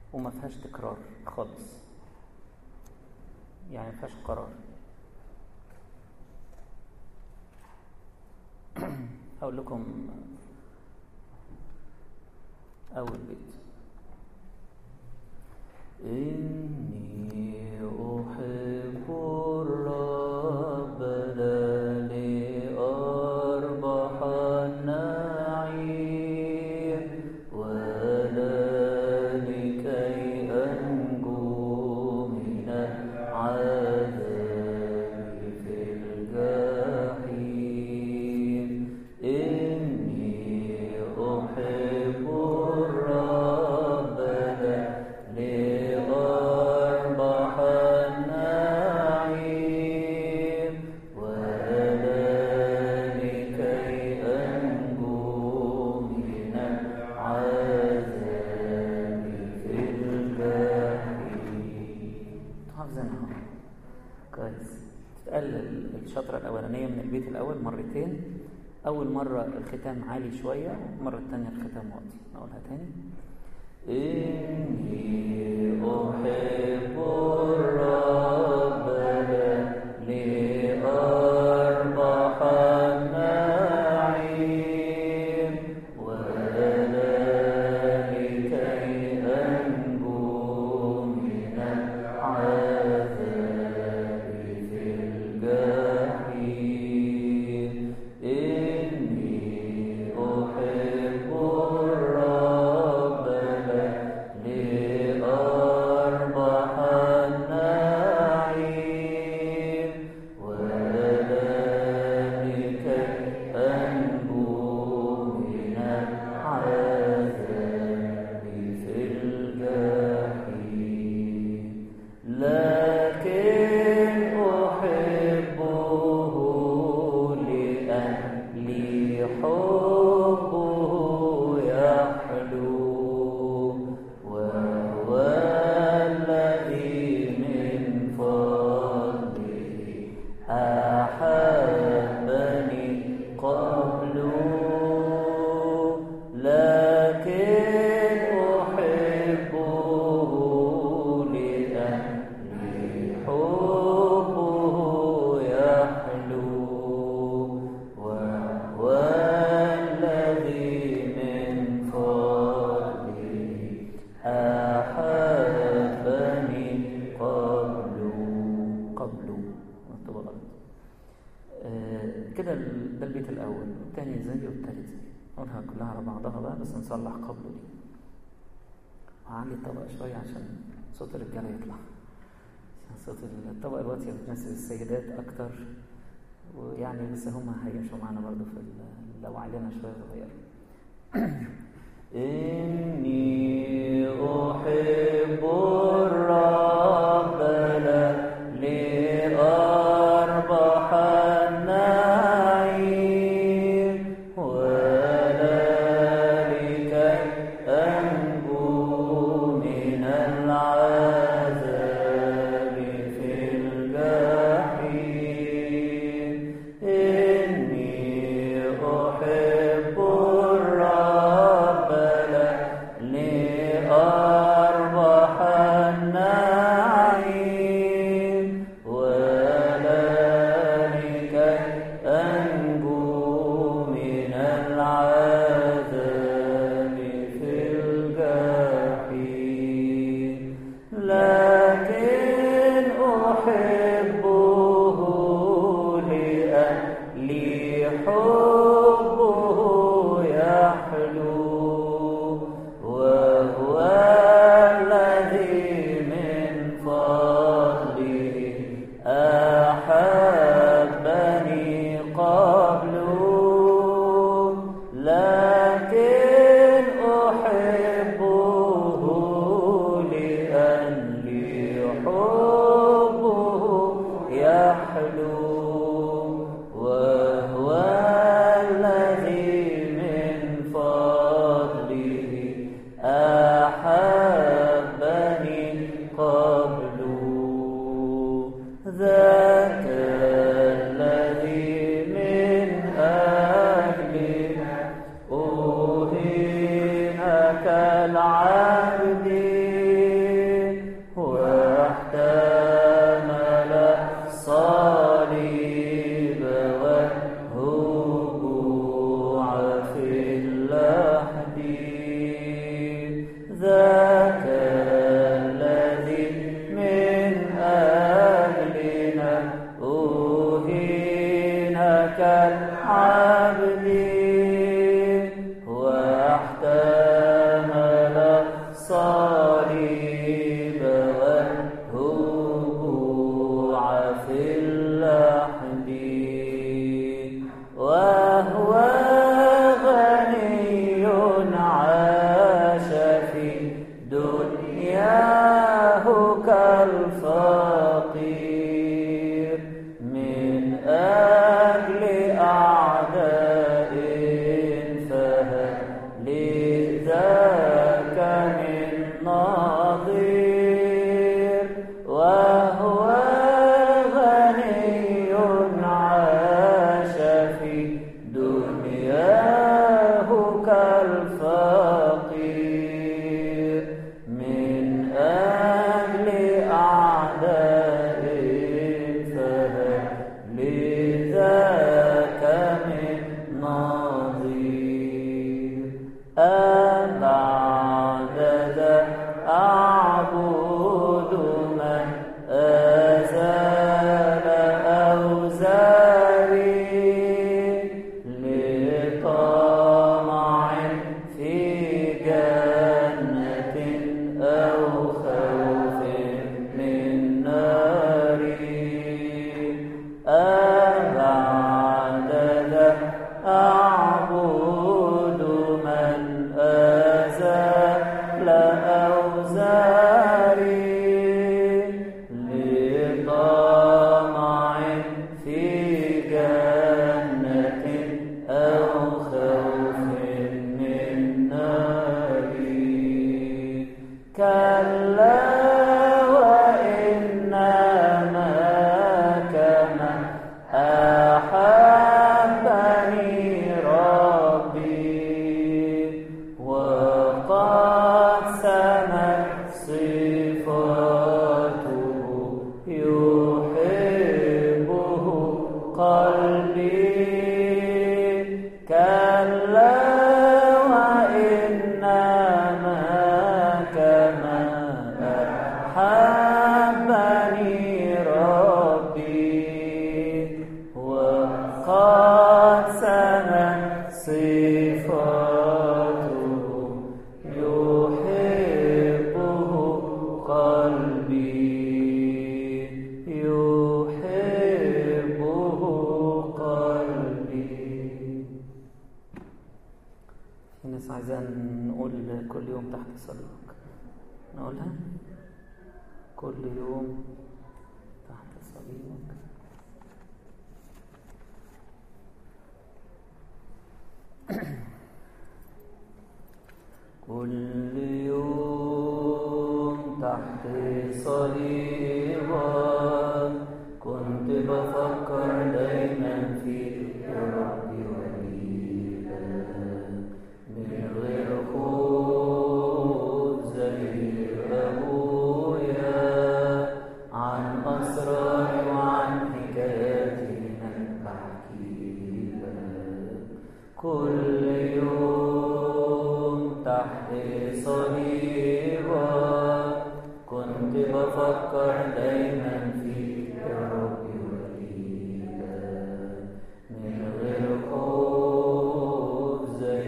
وما فيهاش تكرار خالص، يعني ما فيهاش قرار. هقول لكم أول بيت. إني أحب الرب لا لأربح النعيم ولا لكي أنجو من العذاب في الجحيم. إني أحب الرب لا لأربح النعيم ولا لكي أنجو من العذاب في الجحيم. حافظينها كويس. تتقال الشطرة الأولانية من البيت الأول مرتين، أول مرة الختام عالي شوية، المرة الثانية الختام واطي. نقولها تاني. إني أحب الرب لأربح النعيم ولا لكي أنجو من العذاب في الجحيم. إني أحب الرب لأربح النعيم ولا لكي أنجو من العذاب في الجحيم. لكن أحبه لأجلي حبه يحلو وهو الذي من فضله أحبني قبله. لكن أحبه لأجلي حبه يحلو وهو الذي من فضله أحبني قبله. مكتوب غلط. كده ده البيت الأول، والتاني زي والتالت زي. نقولها كلها على بعضها بقى، بس نصلح قبله دي. هعلي الطبق شوية عشان صوت الرجالة يطلع، عشان صوت الطبق الواطية بتناسب السيدات أكتر، ويعني لسه هما هيمشوا معانا برضو في لو علينا شوية صغيرة. إني أحب الرب لأربح النعيم ولا لكي أنجو من العذاب في الجحيم. إني أحب الرب ذاك الذي من أجلنا أهين كالعبد واحتمل الصليب والهبوع في اللحد وهو غني عاش في دنياه كالفقير من أجل أعداء فهل لذاك من نظير وهو غني عاش في دنياه كالفقير من أجل أعداء فهل لذاك من نظير أبعد ذا أعبد من أزال أوزاري لطمع في جنة أو خوف من نار أبعد ذا أعبد من أزال أوزاري لطمع في جنة أو خوف من نار كلا وإنما كما أحبني ربي وقد سمت صفاته يحبه قلبي كلا وإنما كما أحبني ربي وقد سمت صفاته يحبه قلبي يحبه قلبي. في ناس عايزين نقول كل يوم تحت صليبك، نقولها كل يوم تحت صليبك. كل يوم تحت صليبك كنت بفكر دايما فيك يا ربي وليلك من غير خوف زي أبويا عن أسراري وعن حكاياتي إنك بحكي لك كل يوم تحت صليبك كنت بفكر دايما فيك يا ربي وليلك من غير خوف زي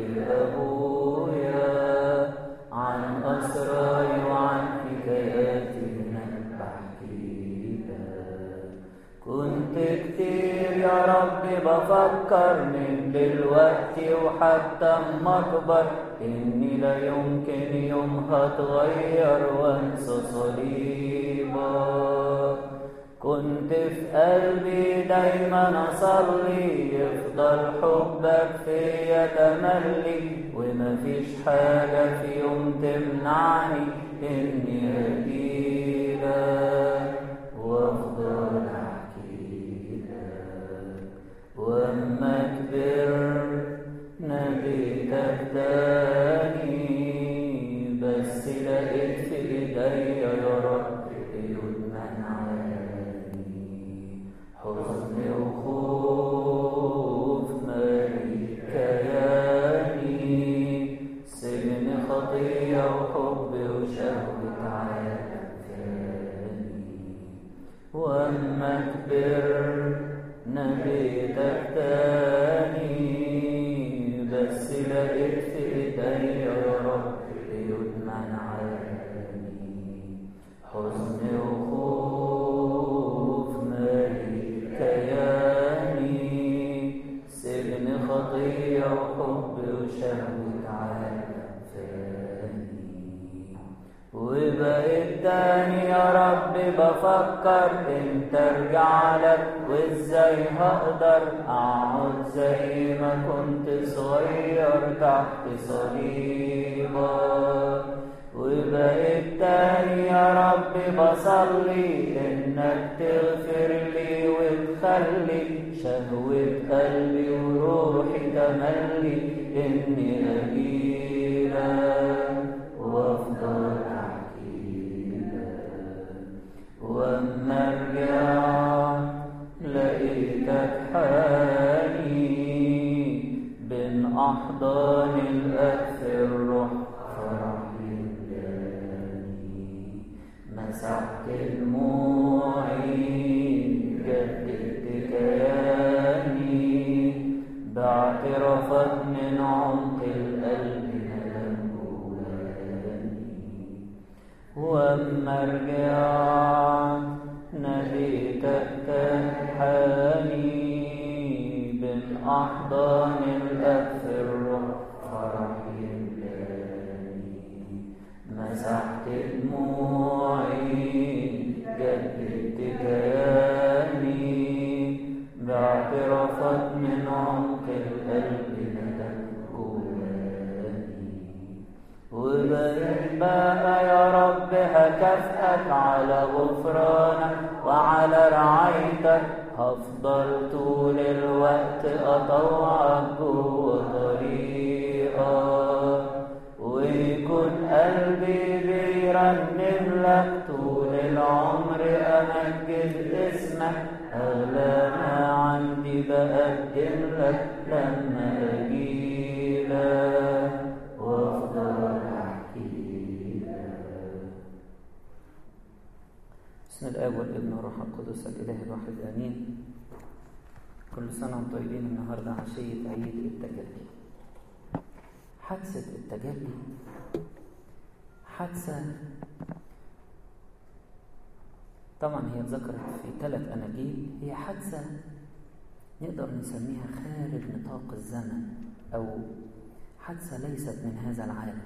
أبويا عن أسراري وعن حكاياتي إنك بحكي لك كنت كتير يا ربي بفكر من دلوقتي وحتى اما اكبر اني لا يمكن يوم هتغير وانسى صليبك كنت في قلبي دايما اصلي يفضل حبك فيا تملي ومفيش حاجة في يوم تمنعني اني اجيلك وافضل وأما كبرت ناديتك تاني بس لقيت في إيديا يا رب قيود منعاني حزن وخوف مالي كياني سجن خطية وحب خبرنا بيتك تاني، بس لقيت في ايديا يا رب قيود منعاني. حزن وخوف مالي كياني، سجن خطية وحب وشهوة عافاني. وبقيت تاني يا رب بفكر امتى ارجع لك، وازاي هقدر اقعد زي ما كنت صغير تحت صليبك. وبقيت تاني يا رب بصلي انك تغفر لي وتخلي شهوة قلبي وروحي تملي اني اجيلك وافضل واما ارجع لقيتك حالي بين احضان الاكف الروح فرح يملاني. مسحت دموعي جددت كياني باعترافات من عمق القلب ندم جواني. واما رجعت ناديتك تنحاني بين احضان الاكف الروح فرح يملاني. مسحت دموعي جددت كياني باعترافات من عمق القلب ندم جواني. وبقيت بقى يا رب هكافئك على غفرانك وعلى رعايتك، هفضل طول الوقت اطوعك جوه طريقك، ويكون قلبي بيرنم لك طول العمر امجد اسمك. اغلى ما عندي بقدم لك لما اجيلك وافضل احكي لك. بسم الاب والابن والروح القدس الاله الواحد امين. كل سنه وانتم طيبين. النهارده عشيه عيد التجلي. حادثه التجلي حادثه طبعا هي اتذكرت في 3 أناجيل. هي حادثه نقدر نسميها خارج نطاق الزمن، او حادثه ليست من هذا العالم.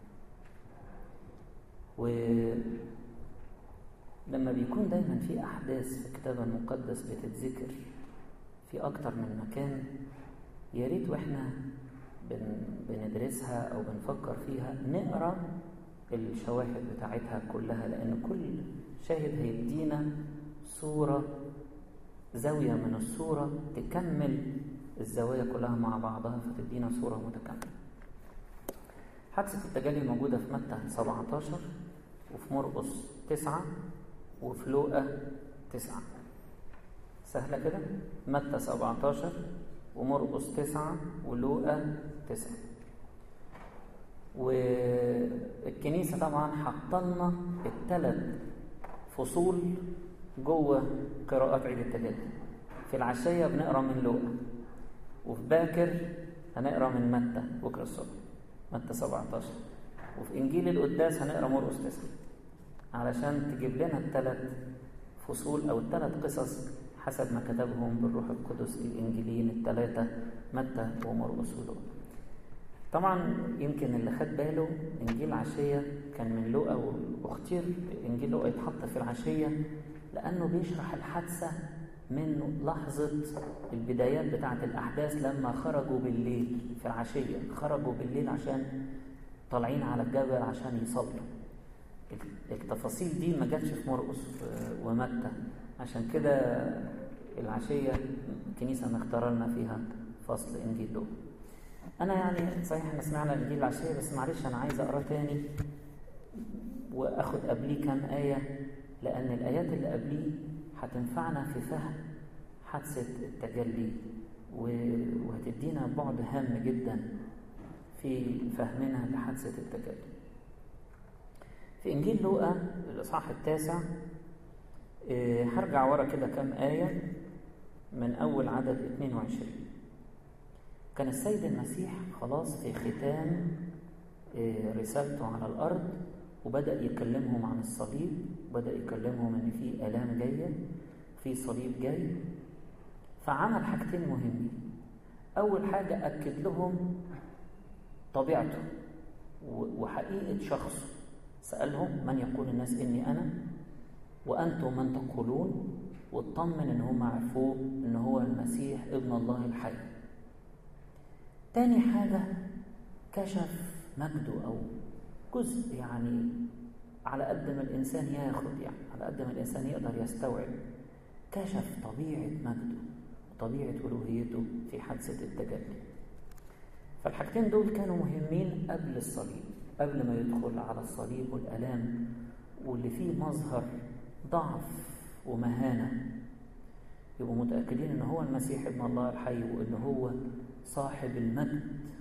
ولما بيكون دايما في احداث في الكتاب المقدس بتتذكر في اكتر من مكان، يا ريت واحنا بندرسها او بنفكر فيها نقرا الشواهد بتاعتها كلها، لان كل شاهد هيدينا صوره، زاويه من الصوره تكمل الزوايا كلها مع بعضها فتدينا صوره متكامله. حادثه التجلي موجوده في متى 17 وفي مرقس 9 وفي لوقا 9. سهله كده، متى 17 ومرقس 9 ولوقا 9. والكنيسة طبعا حطلنا ال3 فصول جوه قراءات عيد التجلي. في العشية بنقرأ من لوقا، وفي باكر هنقرأ من متى بكرة الصبح متى 17، وفي إنجيل القداس هنقرأ مرقس 9 علشان تجيب لنا ال3 فصول أو ال3 قصص حسب ما كتبهم بالروح القدس الإنجيليين ال3 متى ومرقس ولوقا. طبعا يمكن اللي خد باله إنجيل عشية كان من لوقا، واختير إنجيل لوقا يتحط في العشية لأنه بيشرح الحادثة من لحظة البدايات بتاعة الأحداث لما خرجوا بالليل في العشية. خرجوا بالليل عشان طالعين على الجبل عشان يصلوا. التفاصيل دي ما جاتش في مرقس ومتى، عشان كده العشية الكنيسة مختار لنا فيها فصل إنجيل لوقا. أنا يعني صحيح احنا سمعنا إنجيل العشية، بس معلش أنا عايز أقرأ تاني وأخد قبليه كام آية، لأن الآيات اللي قبليه هتنفعنا في فهم حادثة التجلي وهتدينا بعد هام جدا في فهمنا لحادثة التجلي. في إنجيل لوقا الإصحاح 9 هرجع ورا كده كام آية من أول عدد 22. كان السيد المسيح خلاص في ختام رسالته على الأرض، وبدأ يكلمهم عن الصليب، وبدأ يكلمهم إن في آلام جاية، في صليب جاي. فعمل حاجتين مهمين. أول حاجة أكد لهم طبيعته وحقيقة شخصه. سألهم: من يقول الناس إني أنا؟ وأنتم من تقولون؟ واطمن إن هم عرفوه إن هو المسيح ابن الله الحي. تاني حاجة كشف مجده، أو جزء يعني على قد ما الإنسان ياخد، يعني على قد ما الإنسان يقدر يستوعب، كشف طبيعة مجده وطبيعة ألوهيته في حادثة التجلي. فالحاجتين دول كانوا مهمين قبل الصليب، قبل ما يدخل على الصليب والآلام واللي فيه مظهر ضعف ومهانة، يبقوا متأكدين إن هو المسيح ابن الله الحي وإن هو صاحب المجد،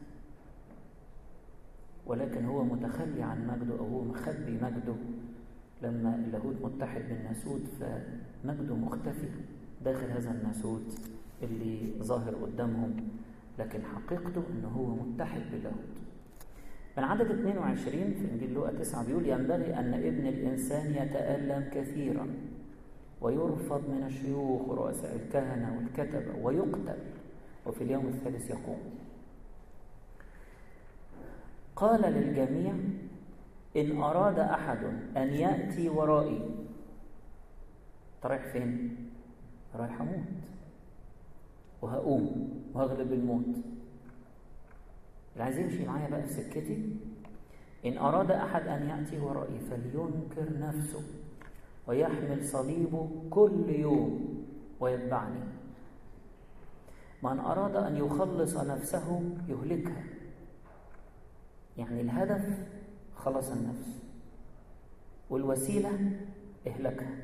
ولكن هو متخلي عن مجده، أو هو مخبي مجده. لما اللاهوت متحد بالناسوت فمجده مختفي داخل هذا الناسوت اللي ظاهر قدامهم، لكن حقيقته إنه هو متحد باللاهوت. من عدد 22 في إنجيل لوقا 9 بيقول: ينبغي أن ابن الإنسان يتألم كثيرا ويرفض من الشيوخ ورؤساء الكهنة والكتبة ويقتل وفي اليوم الثالث يقوم. قال للجميع: إن أراد أحد أن يأتي ورائي. أنت رايح فين؟ رايح أموت وهقوم وهغلب الموت. اللي عايز يمشي معايا بقى في سكتي: إن أراد أحد أن يأتي ورائي فلينكر نفسه ويحمل صليبه كل يوم ويتبعني. من أراد أن يخلص نفسه يهلكها. يعني الهدف خلص النفس والوسيلة إهلاكها.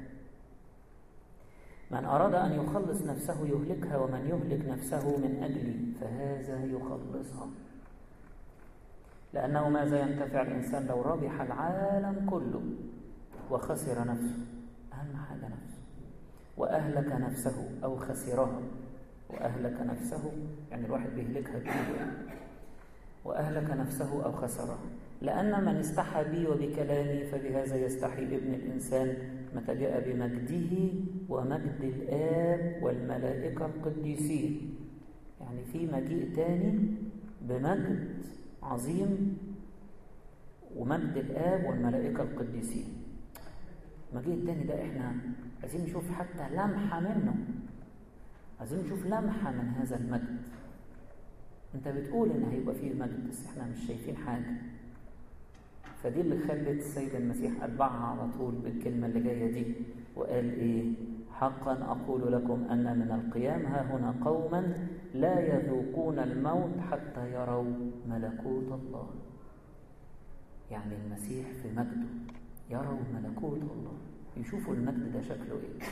من أراد أن يخلص نفسه يهلكها، ومن يهلك نفسه من أجلي فهذا يخلصها. لأنه ماذا ينتفع الإنسان لو ربح العالم كله وخسر نفسه؟ أهم حاجة نفسه. وأهلك نفسه أو خسرها. وأهلك نفسه يعني الواحد بيهلكها بإيده، وأهلك نفسه أو خسرها. لأن من استحى بي وبكلامي فبهذا يستحي ابن الإنسان متى جاء بمجده ومجد الآب والملائكة القديسين. يعني في مجيء تاني بمجد عظيم ومجد الآب والملائكة القديسين. المجيء التاني ده احنا عايزين نشوف حتى لمحة منه، عايزين نشوف لمحة من هذا المجد. انت بتقول ان هيبقى فيه مجد بس احنا مش شايفين حاجة. فدي اللي خلت السيد المسيح أتبعها على طول بالكلمة اللي جاية دي، وقال ايه؟ حقا أقول لكم أن من القيام ها هنا قوما لا يذوقون الموت حتى يروا ملكوت الله. يعني المسيح في مجده يروا ملكوت الله، يشوفوا المجد ده شكله ايه.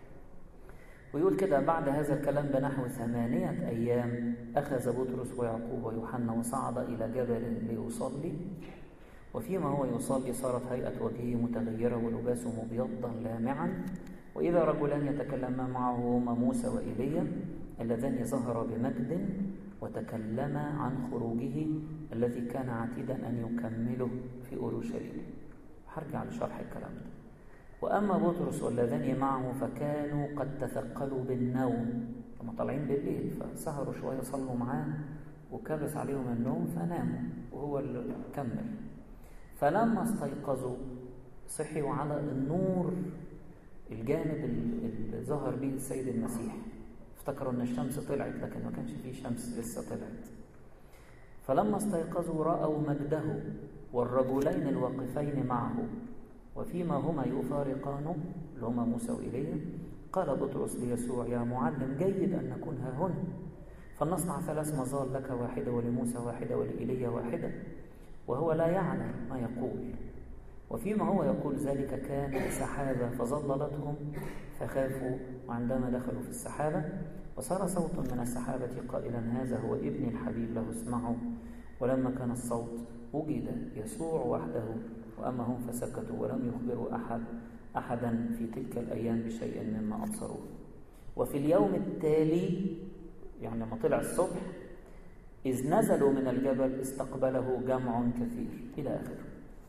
ويقول كده: بعد هذا الكلام بنحو 8 أيام أخذ بطرس ويعقوب ويوحنا وصعد إلى جبل ليصلي. وفيما هو يصلي صارت هيئة وجهه متغيرة ولباسه مبيضا لامعا، وإذا رجلان يتكلمان معه هما موسى وإيليا اللذان ظهرا بمجد وتكلما عن خروجه الذي كان عتيدا أن يكمله في أورشليم. هرجع لشرح الكلام ده. وأما بطرس والذين معه فكانوا قد تثقلوا بالنوم، هم طالعين بالليل فسهروا شوية صلوا معاه وكبس عليهم النوم فناموا وهو اللي كمل. فلما استيقظوا صحيوا على النور الجانب اللي ظهر به السيد المسيح، افتكروا ان الشمس طلعت لكن ما كانش فيه شمس لسه طلعت. فلما استيقظوا رأوا مجده والرجلين الواقفين معه، وفيما هما يفارقانه اللي هما موسى وإيليا قال بطرس ليسوع: يا معلم جيد أن نكون ها هنا، فلنصنع 3 مظال، لك واحدة ولموسى واحدة ولإيليا واحدة. وهو لا يعلم ما يقول. وفيما هو يقول ذلك كان سحابة فظللتهم فخافوا، وعندما دخلوا في السحابة وصار صوت من السحابة قائلا: هذا هو ابني الحبيب له اسمعوا. ولما كان الصوت وجد يسوع وحده وأما هم فسكتوا ولم يخبروا أحدا في تلك الأيام بشيء مما أبصروه. وفي اليوم التالي يعني لما طلع الصبح إذ نزلوا من الجبل استقبله جمع كثير إلى آخره.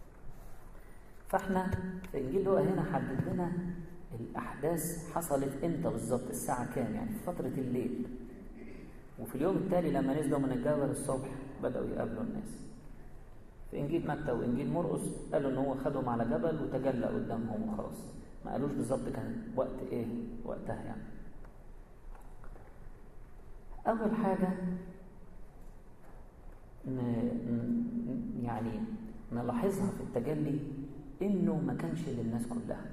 فإحنا في إنجيل لوقا هنا حدد لنا الأحداث حصلت إمتى بالظبط، الساعة كام، يعني في فترة الليل. وفي اليوم التالي لما نزلوا من الجبل الصبح بدأوا يقابلوا الناس. في إنجيل متى وإنجيل مرقس قالوا إن هو خدهم على جبل وتجلى قدامهم وخلاص، ما قالوش بالظبط كان وقت إيه وقتها يعني. أول حاجة يعني نلاحظها في التجلي إنه ما كانش للناس كلها.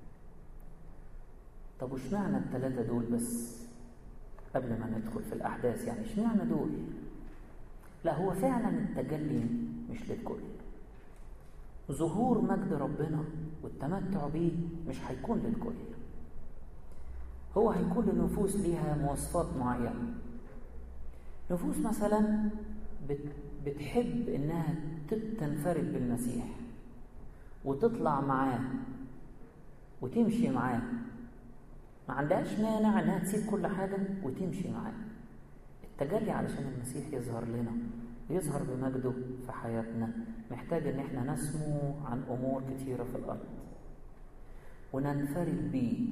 طب واشمعنى الثلاثة دول بس قبل ما ندخل في الأحداث؟ يعني اشمعنى دول؟ لا، هو فعلا التجلي مش للكل. ظهور مجد ربنا والتمتع بيه مش هيكون للكل، هو هيكون لنفوس ليها مواصفات معينة. نفوس مثلا بتحب إنها تنفرد بالمسيح وتطلع معاه وتمشي معاه، ما عندهاش مانع إنها تسيب كل حاجة وتمشي معاه. التجلي علشان المسيح يظهر لنا ويظهر بمجده في حياتنا محتاج إن احنا نسمو عن أمور كتيرة في الأرض وننفرد بيه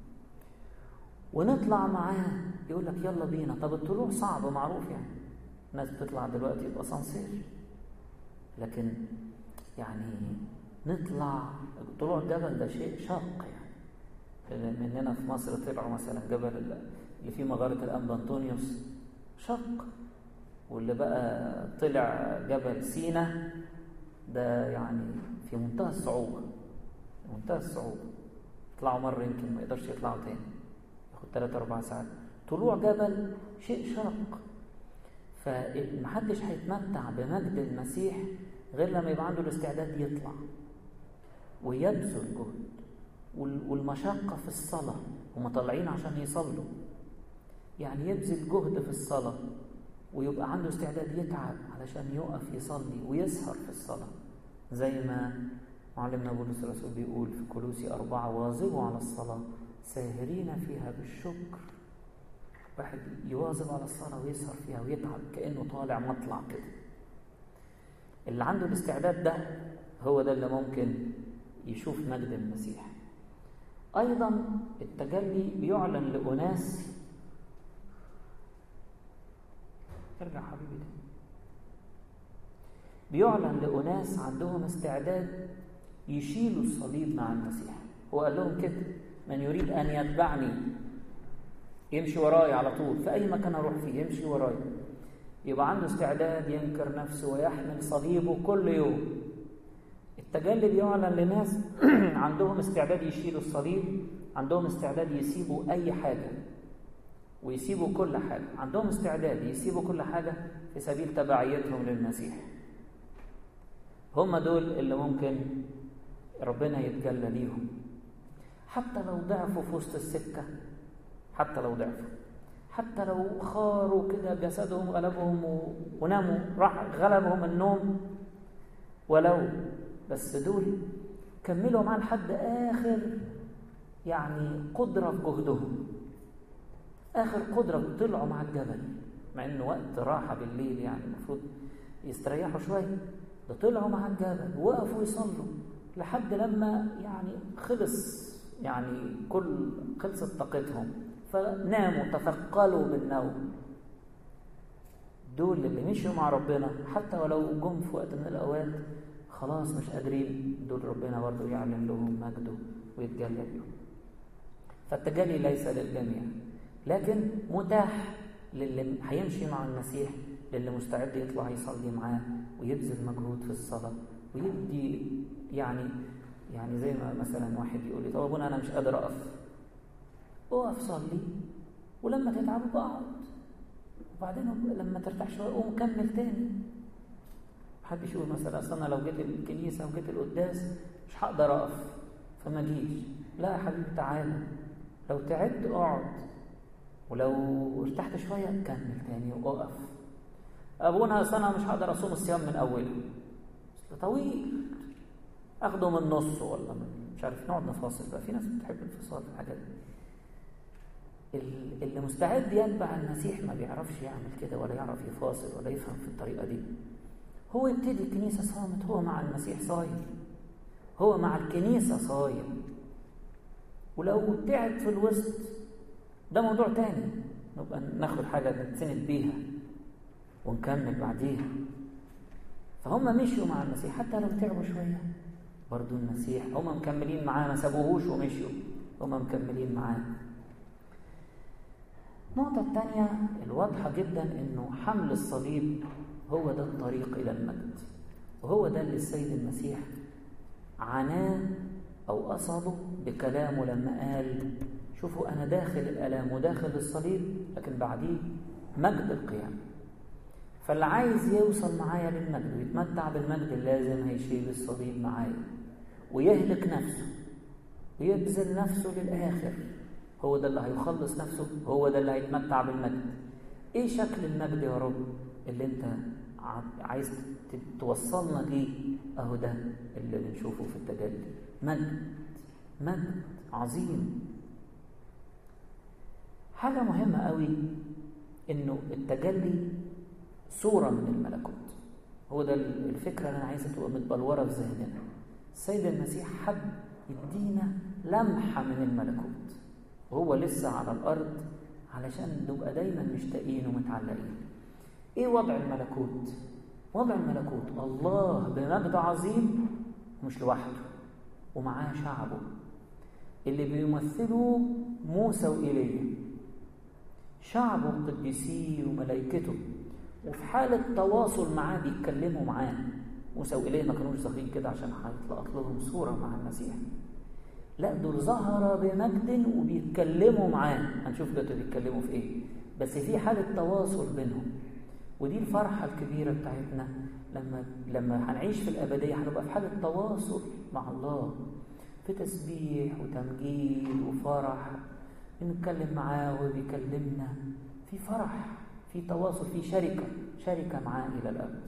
ونطلع معاه. يقول لك يلا بينا. طب الطلوع صعب معروف، يعني الناس بتطلع دلوقتي بأسانسير، لكن يعني نطلع طلوع الجبل ده شيء شاق. يعني مننا في مصر طلعوا مثلا جبل اللي فيه مغارة الأنبا أنطونيوس شق، واللي بقى طلع جبل سينا ده يعني في منتهى الصعوبة، منتهى الصعوبة. يطلعوا مرة يمكن ما يقدرش يطلعوا تاني، ياخد 3-4 ساعات. طلوع جبل شيء شاق، فمحدش هيتمتع بمجد المسيح غير لما يبقى عنده الاستعداد يطلع ويبذل جهد. والمشقة في الصلاة، هم طالعين عشان يصلوا، يعني يبذل جهد في الصلاة ويبقى عنده استعداد يتعب علشان يقف يصلي ويسهر في الصلاة، زي ما معلمنا بولس الرسول بيقول في كولوسي 4: واظبوا على الصلاة ساهرين فيها بالشكر. واحد يواظب على الصلاة ويسهر فيها ويتعب كأنه طالع مطلع كده. اللي عنده الاستعداد ده هو ده اللي ممكن يشوف مجد المسيح. أيضا التجلي بيعلن لأناس، ارجع حبيبي ده، بيعلن لأناس عندهم استعداد يشيلوا الصليب مع المسيح. هو قال لهم كده: من يريد أن يتبعني يمشي وراي على طول، في أي مكان أروح فيه يمشي وراي. يبقى عنده استعداد ينكر نفسه ويحمل صليبه كل يوم. التجلي بيعلن لناس عندهم استعداد يشيلوا الصليب، عندهم استعداد يسيبوا أي حاجة ويسيبوا كل حاجة، عندهم استعداد يسيبوا كل حاجة في سبيل تبعيتهم للمسيح. هم دول اللي ممكن ربنا يتجلى ليهم، حتى لو ضعفوا في وسط السكة، حتى لو ضعفوا، حتى لو خاروا كده جسدهم غلبهم وناموا، راح غلبهم النوم، ولو بس دول كملوا معاه لحد آخر يعني قدرة في جهدهم، آخر قدرة. طلعوا مع الجبل مع إنه وقت راحة بالليل، يعني المفروض يستريحوا شوية، ده طلعوا مع الجبل ووقفوا يصلوا لحد لما يعني خلص، يعني خلصت طاقتهم فناموا، تثقلوا بالنوم. دول اللي مشوا مع ربنا حتى ولو جم في وقت من الأوقات خلاص مش قادرين، دول ربنا برضه يعلن لهم مجده ويتجلى بهم. فالتجلي ليس للجميع، لكن متاح للي هيمشي مع المسيح، للي مستعد يطلع يصلي معاه ويبذل مجهود في الصلاة ويدي يعني زي ما مثلا واحد يقول لي: طب ابونا انا مش قادر اقف صلي، ولما تتعب اقعد، وبعدين لما ترتاح شويه قوم كمل تاني. محدش يقول مثلا اصل انا لو جيت الكنيسه وجيت القداس مش هقدر اقف فما جيش. لا يا حبيبي، تعالى، لو تعبت اقعد، ولو ارتحت شويه كمل تاني واقف. ابونا اصل انا مش هقدر اصوم الصيام من اوله، طويل. اخده من نصه ولا من مش عارف، نقعد نفاصل بقى. في ناس بتحب الفصال في الحاجات دي. اللي مستعد يتبع المسيح ما بيعرفش يعمل كده، ولا يعرف يفاصل ولا يفهم في الطريقة دي. هو يبتدي الكنيسة صامت، هو مع المسيح صايم، هو مع الكنيسة صايم. ولو تعب في الوسط ده موضوع تاني، نبقى ناخد حاجة نتسند بيها ونكمل بعديها. فهم مشيوا مع المسيح حتى لو تعبوا شوية، برضو المسيح هم مكملين معاه، ما سابوهوش ومشيوا، هم مكملين معاه. النقطة الثانية الواضحة جدا إنه حمل الصليب هو ده الطريق إلى المجد، وهو ده اللي السيد المسيح عناه أو قصده بكلامه لما قال شوفوا أنا داخل الآلام وداخل الصليب، لكن بعديه مجد القيامة. فاللي عايز يوصل معايا للمجد ويتمتع بالمجد لازم هيشيل الصليب معايا ويهلك نفسه ويبذل نفسه للآخر. هو ده اللي هيخلص نفسه، هو ده اللي هيتمتع بالمجد. ايه شكل المجد يا رب اللي انت عايز توصلنا ليه؟ اهو ده اللي بنشوفه في التجلي، مجد عظيم. حاجة مهمة قوي انه التجلي صورة من الملكوت. هو ده الفكرة اللي انا عايزة تبقى متبلورة في ذهننا. السيد المسيح حب يدينا لمحة من الملكوت وهو لسه على الأرض علشان نبقى دايما مشتاقين ومتعلقين. ايه وضع الملكوت؟ وضع الملكوت الله بمجد عظيم مش لوحده، ومعاه شعبه اللي بيمثلوا موسى وإيليا، شعبه القديسين وملائكته، وفي حالة تواصل معاه بيتكلموا معاه. موسى وإيليا ما كانوش ظاهرين كده عشان هيطلق لهم صورة مع المسيح، لا دول ظهر بمجد وبيتكلموا معاه. هنشوف دلوقتي بيتكلموا في ايه، بس في حالة تواصل بينهم. ودي الفرحة الكبيرة بتاعتنا لما هنعيش في الأبدية، هنبقى في حالة تواصل مع الله، في تسبيح وتمجيد وفرح، بنتكلم معاه وبيكلمنا، في فرح، في تواصل، في شركة معاه إلى الأبد.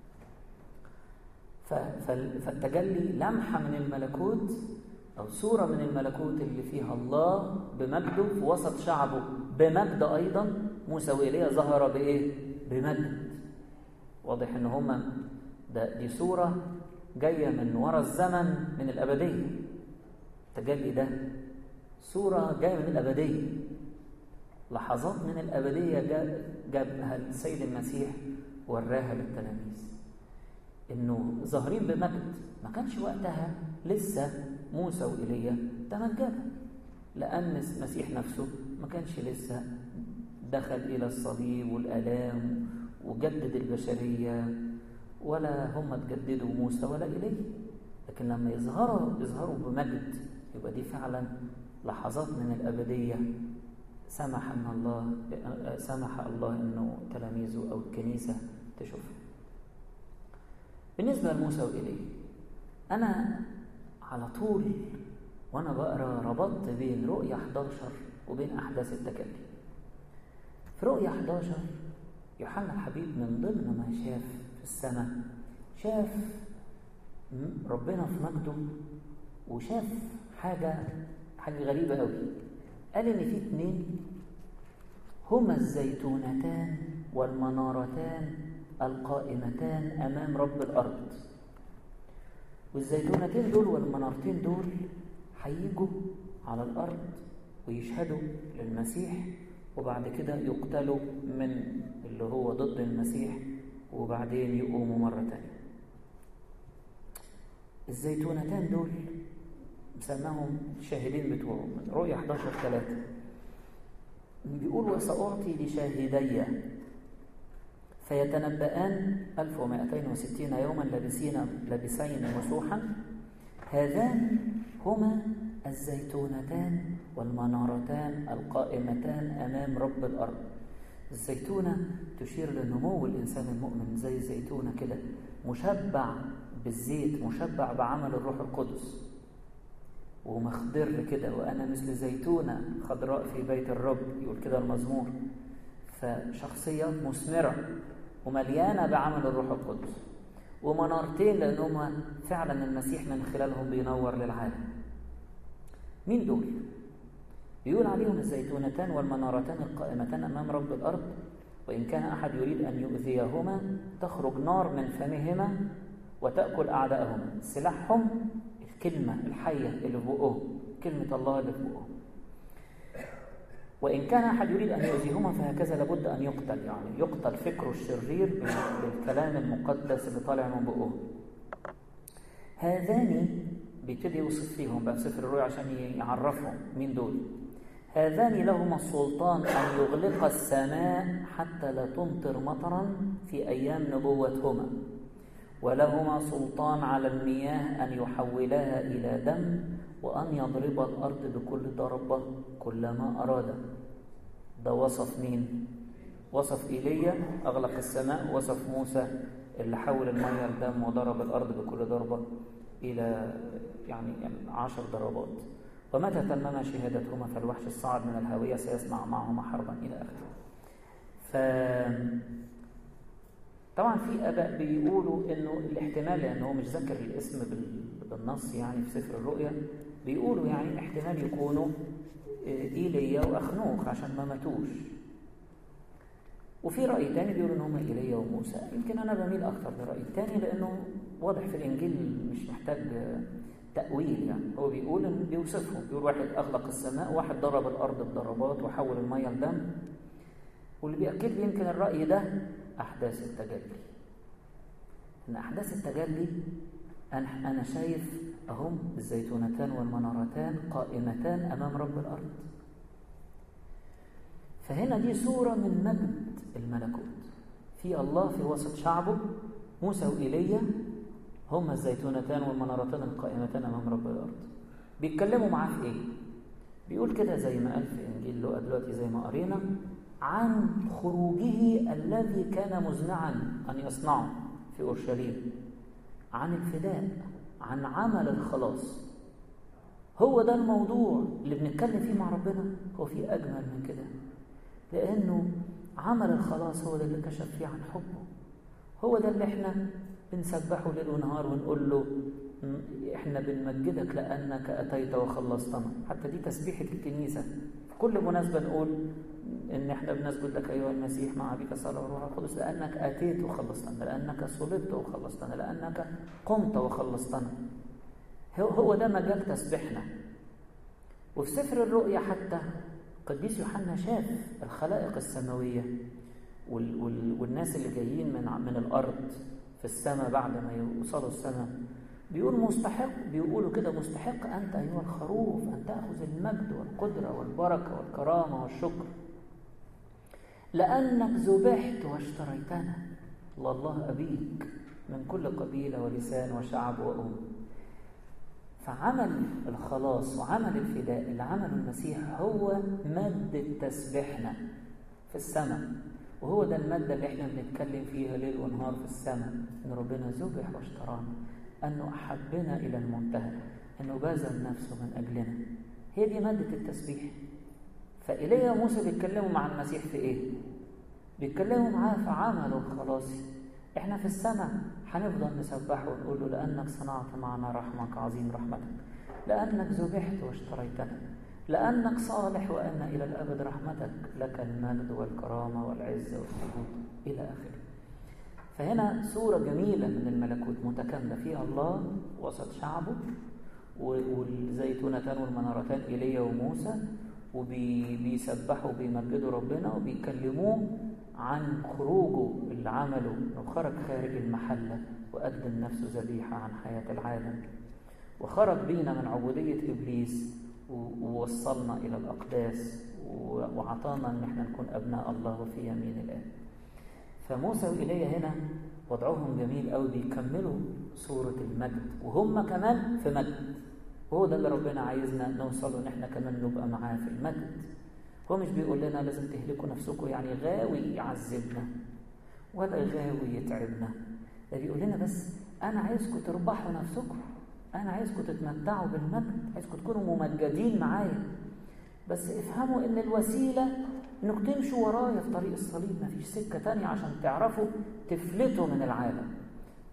فالتجلي لمحة من الملكوت أو صورة من الملكوت اللي فيها الله بمجده في وسط شعبه بمجد أيضا. موسى وإيليا ظهر بإيه؟ بمجد. واضح إن هما دي صورة جاية من وراء الزمن من الأبدية. التجلي ده صورة جاية من الأبدية، لحظات من الأبدية جابها السيد المسيح وراها للتلاميذ، إنه ظاهرين بمجد. ما كانش وقتها لسه موسى وإيليا تمجدوا، لأن المسيح نفسه ما كانش لسه دخل إلى الصليب والآلام وجدد البشرية، ولا هم تجددوا موسى ولا إيليا. لكن لما يظهروا بمجد، يبقى دي فعلا لحظات من الأبدية سمح الله إنه تلاميذه أو الكنيسة تشوفها. بالنسبة لموسى وإيليا، أنا على طول وأنا بقرأ ربطت بين رؤية 11 وبين أحداث التجلي. في رؤية 11 يوحنا الحبيب من ضمن ما شاف في السماء، شاف ربنا في مجده، وشاف حاجة غريبة قوي. قال إن في 2 هما الزيتونتان والمنارتان القائمتان أمام رب الأرض. والزيتونتين دول والمنارتين دول هيجوا على الأرض ويشهدوا للمسيح، وبعد كده يقتلوا من اللي هو ضد المسيح، وبعدين يقوموا مرة تانية. الزيتونتان دول مسماهم الشاهدين بتوعه من رؤية 11:3. بيقول وسأعطي لشاهدي فيتنبأان 1260 يوما لابسين مسوحا، هذان هما الزيتونتان والمنارتان القائمتان أمام رب الأرض. الزيتونة تشير لنمو الإنسان المؤمن، زي الزيتونة كده مشبع بالزيت، مشبع بعمل الروح القدس ومخضر كده، وأنا مثل زيتونة خضراء في بيت الرب، يقول كده المزمور. فشخصية مثمرة ومليانة بعمل الروح القدس. ومنارتين لأنهم فعلا المسيح من خلالهم بينور للعالم. مين دول؟ بيقول عليهم الزيتونتان والمنارتان القائمتان أمام رب الأرض، وإن كان أحد يريد أن يؤذيهما تخرج نار من فمهما وتأكل أعداءهما. سلاحهم الكلمة الحية اللي في بقهم، كلمة الله اللي في بقهم. وإن كان أحد يريد أن يؤذيهما فهكذا لابد أن يقتل، يعني يقتل فكره الشرير بالكلام المقدس اللي طالع من بقهم. هذان بيبتدي يوصف فيهم بقى في سفر الرؤيا عشان يعرفهم مين دول. هذان لهما السلطان أن يغلق السماء حتى لا تمطر مطرا في أيام نبوتهما، ولهما سلطان على المياه أن يحولها إلى دم، وأن يضرب الأرض بكل ضربة كلما أراد. ده وصف مين؟ وصف إيليا أغلق السماء، وصف موسى اللي حول المياه لدم وضرب الأرض بكل ضربة إلى يعني 10 ضربات. ومتى تمم شهادتهما فالوحش الصاعد من الهاوية سيصنع معهما حربا إلى آخره. طبعا في آباء بيقولوا إنه الاحتمال، لأنه هو مش ذكر الاسم بالنص يعني في سفر الرؤيا، بيقولوا يعني احتمال يكونوا إيليا وأخنوخ عشان ما ماتوش. وفي رأي تاني بيقولوا إن هم إيليا وموسى. يمكن أنا بميل أكتر للرأي التاني لأنه واضح في الإنجيل، مش محتاج تأويل يعني. هو بيقول إن بيوصفهم، بيقول واحد أغلق السماء، واحد ضرب الأرض بضربات وحول المية لدم. واللي بيأكد لي يمكن الرأي ده أحداث التجلي، إن أحداث التجلي أنا شايف أهم الزيتونتان والمنارتان قائمتان أمام رب الأرض. فهنا دي صورة من مجد الملكوت، في الله في وسط شعبه. موسى وإيليا هما الزيتونتان والمنارتان القائمتان أمام رب الأرض. بيتكلموا معاه في إيه؟ بيقول كده زي ما قال في إنجيل لوقا دلوقتي زي ما قرينا، عن خروجه الذي كان مزمعا أن يصنعه في أورشليم، عن الفداء، عن عمل الخلاص. هو ده الموضوع اللي بنتكلم فيه مع ربنا. هو في أجمل من كده؟ لأنه عمل الخلاص هو ده اللي كشف فيه عن حبه. هو ده اللي احنا بنسبحه ليل ونهار ونقول له احنا بنمجدك لأنك أتيت وخلصتنا. حتى دي تسبيحة الكنيسة في كل مناسبة نقول إن احنا بنسجد لك أيها المسيح مع أبيك صلى الله عليه وسلم، لأنك أتيت وخلصتنا، لأنك صلبت وخلصتنا، لأنك قمت وخلصتنا. هو ده مجال تسبيحنا. وفي سفر الرؤيا حتى قديس يوحنا شاف الخلائق السماوية والناس اللي جايين من الأرض في السماء بعد ما يوصلوا السماء. بيقول مستحق، بيقولوا كده مستحق أنت أيها الخروف أن تأخذ المجد والقدرة والبركة والكرامة والشكر، لأنك ذبحت واشتريتنا الله أبيك من كل قبيلة ولسان وشعب وأمة. فعمل الخلاص وعمل الفداء اللي عمله المسيح هو مادة تسبيحنا في السماء. وهو ده المادة اللي احنا بنتكلم فيها ليل ونهار في السماء، ان ربنا ذبح واشترانا، انه احبنا الى المنتهى، انه بذل نفسه من اجلنا. هي دي مادة التسبيح. فإيليا وموسى بيتكلموا مع المسيح في ايه؟ بيتكلموا معاه في عمله الخلاصي. احنا في السماء هنفضل نسبحه ونقول له لأنك صنعت معنا رحمك عظيم رحمتك، لأنك ذبحت واشتريتنا، لأنك صالح وأن إلى الأبد رحمتك، لك المجد والكرامة والعزة والسجود إلى آخره. فهنا صورة جميلة من الملكوت متكاملة فيها الله وسط شعبه، والزيتونتان والمنارتان إيليا وموسى، وبيسبحوا وبيمجدوا ربنا وبيكلموه عن خروجه اللي عمله، انه خرج خارج المحلة وقدم نفسه ذبيحة عن حياة العالم، وخرج بينا من عبودية إبليس ووصلنا إلى الأقداس وعطانا ان احنا نكون أبناء الله في يمين الآب. فموسى وإيليا هنا وضعهم جميل قوي، بيكملوا صورة المجد وهم كمان في مجد. وهو ده اللي ربنا عايزنا نوصله، ان احنا كمان نبقى معاه في المجد. هو مش بيقول لنا لازم تهلكوا نفسكم يعني غاوي يعذبنا ولا غاوي يتعبنا، ده بيقول لنا بس انا عايزكم تربحوا نفسكم، انا عايزكم تتمتعوا بالمجد، عايزكم تكونوا ممجدين معايا. بس افهموا ان الوسيلة انكم تمشوا ورايا في طريق الصليب، مفيش سكة تانية عشان تعرفوا تفلتوا من العالم،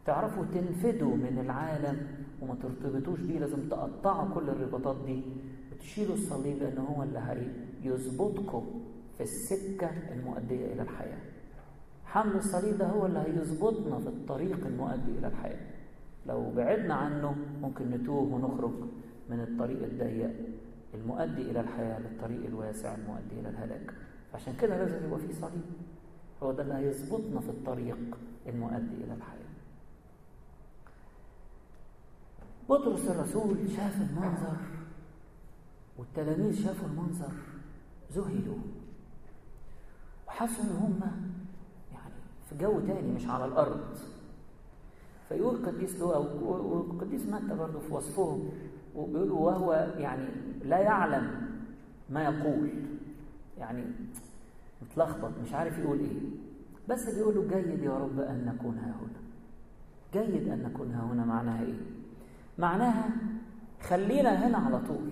تعرفوا تنفدوا من العالم وما ترتبطوش بيه. لازم تقطعوا كل الرباطات دي وتشيلوا الصليب، لأنه هو اللي هيظبطكم في السكة المؤدية إلى الحياة. حمل الصليب ده هو اللي هيظبطنا في الطريق المؤدي إلى الحياة. لو بعدنا عنه ممكن نتوه ونخرج من الطريق الضيق المؤدي إلى الحياة للطريق الواسع المؤدي إلى الهلاك. عشان كده لازم يبقى فيه صليب، هو ده اللي هيظبطنا في الطريق المؤدي إلى الحياة. بطرس الرسول شاف المنظر والتلاميذ شافوا المنظر، ذهلوا وحسوا ان هم يعني في جو تاني مش على الارض. فيقول قديس لوقا وقديس متى برضه في وصفهم، وبيقولوا وهو يعني لا يعلم ما يقول، يعني متلخبط مش عارف يقول ايه، بس بيقولوا جيد يا رب ان نكون ها هنا. جيد ان نكون ها هنا معناها ايه؟ معناها خلينا هنا على طول،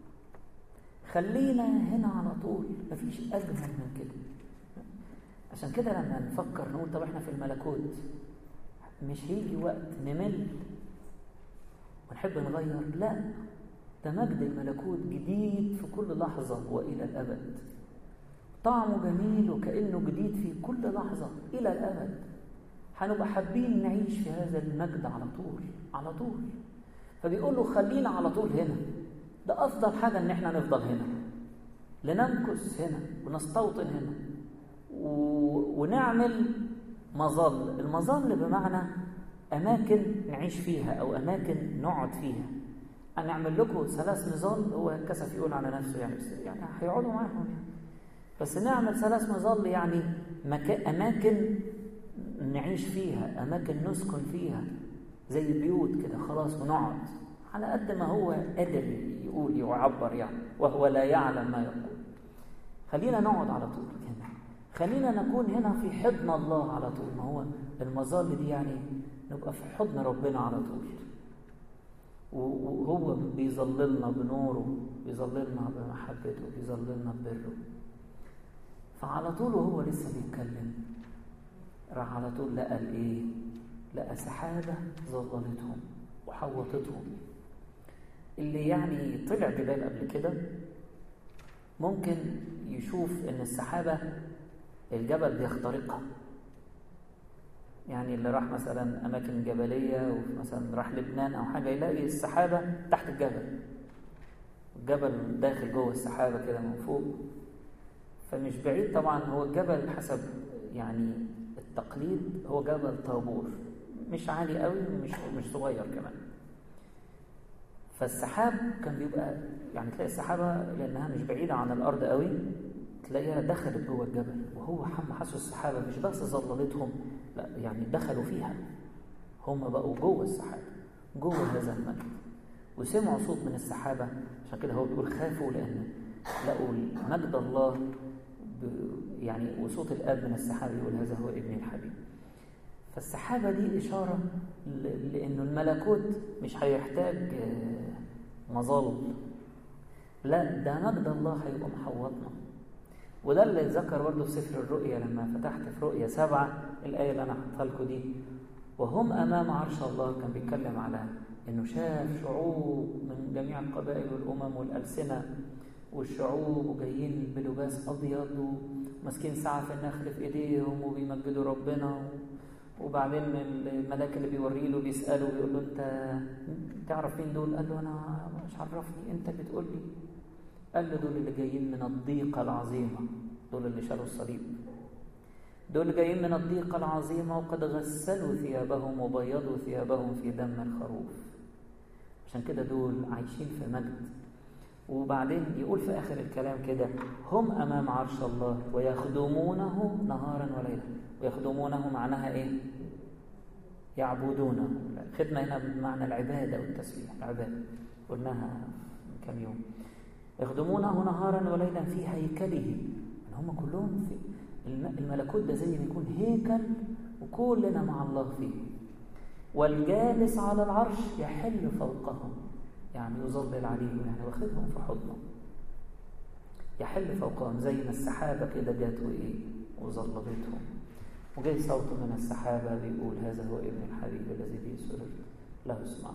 خلينا هنا على طول، مفيش أجمل من كده. عشان كده لما نفكر نقول طب احنا في الملكوت مش هيجي وقت نمل ونحب نغير؟ لا، ده مجد الملكوت جديد في كل لحظة وإلى الأبد، طعمه جميل وكأنه جديد في كل لحظة إلى الأبد. هنبقى حابين نعيش في هذا المجد على طول على طول. فبيقول له خلينا على طول هنا، ده أفضل حاجة إن احنا نفضل هنا، لنمكث هنا ونستوطن هنا ونعمل مظل. المظل بمعنى أماكن نعيش فيها أو أماكن نقعد فيها. أنا أعمل لكم 3 مظال، هو كسف يقول على نفسه يعني هيقعدوا معاهم يعني. بس نعمل 3 مظال يعني أماكن نعيش فيها، أماكن نسكن فيها زي بيوت كده خلاص، ونقعد على قد ما هو قادر يقول ويعبر يعني، وهو لا يعلم ما يقول. خلينا نقعد على طول هنا، خلينا نكون هنا في حضن الله على طول. ما هو المظال دي يعني نبقى في حضن ربنا على طول، وهو بيظللنا بنوره، بيظللنا بمحبته، بيظللنا ببره. فعلى طول وهو لسه بيتكلم راح على طول لقى الايه؟ لقى سحابة ظللتهم وحوطتهم. اللي يعني طلع جبال قبل كده ممكن يشوف ان السحابة الجبل بيخترقها. يعني اللي راح مثلا اماكن جبلية ومثلا راح لبنان او حاجة يلاقي السحابة تحت الجبل، الجبل داخل جوه السحابة كده من فوق. فمش بعيد طبعا، هو الجبل حسب يعني التقليد هو جبل طابور، مش عالي قوي مش صغير كمان. فالسحاب كان بيبقى يعني تلاقي السحابة لأنها مش بعيدة عن الأرض قوي تلاقيها دخلت جوه الجبل، وهو حسوا السحابة مش بس ظللتهم، لا يعني دخلوا فيها، هم بقوا جوه السحابة، جوه هذا المجد، وسمعوا صوت من السحابة. عشان كده هو بيقول خافوا لأن لقوا مجد الله يعني وصوت الآب من السحابة يقول هذا هو ابن الحبيب. فالسحابة دي إشارة لأنه الملكوت مش هيحتاج مظل، لا ده مجد الله هيبقى محوطنا. وده اللي اتذكر برضه في سفر الرؤيا لما فتحت في رؤيا 7 الآية اللي أنا حطها لكم دي، وهم أمام عرش الله. كان بيتكلم على إنه شاف شعوب من جميع القبائل والأمم والألسنة والشعوب وجايين بلباس أبيض وماسكين سعف النخل في إيديهم وبيمجدوا ربنا. وبعدين الملاك اللي بيوري له بيسأله بيقول له أنت تعرف مين دول؟ قال له أنا مش عرفني، أنت بتقول لي. قال له دول اللي جايين من الضيقة العظيمة، دول اللي شالوا الصليب، دول اللي جايين من الضيقة العظيمة وقد غسلوا ثيابهم وبيضوا ثيابهم في دم الخروف. عشان كده دول عايشين في مجد. وبعدين يقول في آخر الكلام كده هم أمام عرش الله ويخدمونه نهارا وليلا. ويخدمونه معناها إيه؟ يعبدونه. الخدمة هنا بمعنى العبادة والتسبيح، العبادة قلناها من كم يوم. يخدمونه نهارا وليلا في هيكله. هم كلهم في الملكوت ده زي ما يكون هيكل وكلنا مع الله فيه. والجالس على العرش يحل فوقهم، يعني يظلل عليهم، يعني واخدهم في حضنه، يحل فوقهم زي ما السحابة كده جات وإيه وظللتهم. وجاي صوت من السحابة بيقول هذا هو ابن الحبيب الذي به سررت له اسمع.